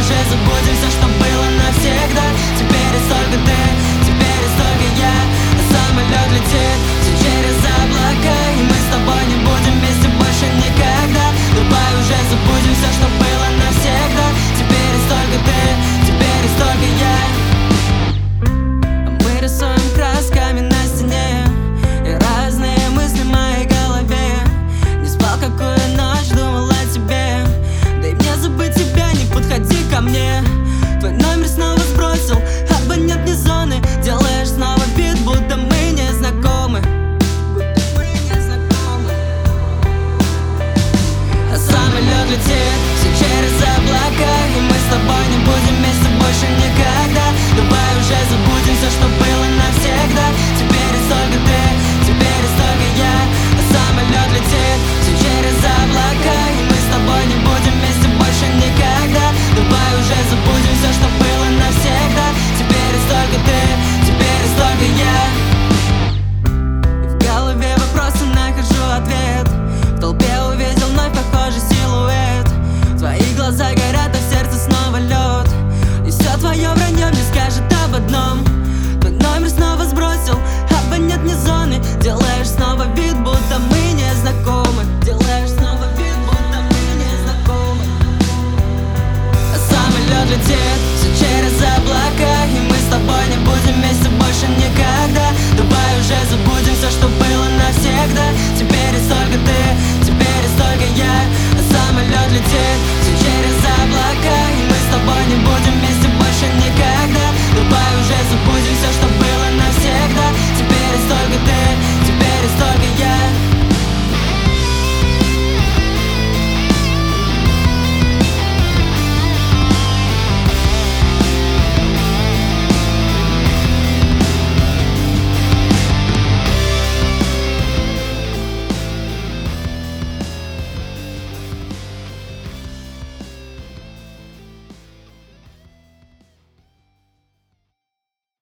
уже забудем все, что было навсегда. Теперь есть только ты, теперь есть только я. А самолет летит все через облака, и мы с тобой не будем вместе больше никогда. Давай уже забудем все, что было навсегда. Теперь есть только ты, теперь есть только я. Мы рисуем красками на стене, и разные мысли в моей голове. Не спал какую ночь, думал о тебе. Дай мне забыть тебя, не подходи ко мне. Твой номер снова сбросил абонентные зоны. Делаешь снова вид, будто мы не знакомы. А самолет летит все через облака, и мы с тобой не будем вместе больше никогда. Давай уже забудем все, что было навсегда. Теперь есть только ты, теперь есть только я. А самолет летит все через облака, и мы с тобой не будем вместе больше никогда. Давай уже забудем все, что было навсегда. Теперь есть только ты, теперь есть только я. И в голове вопросы, нахожу ответ. В толпе увидел вновь похожий силуэт. Твои глаза горят, а в сердце снова лед. И все твое вранье мне скажет об одном: твой номер снова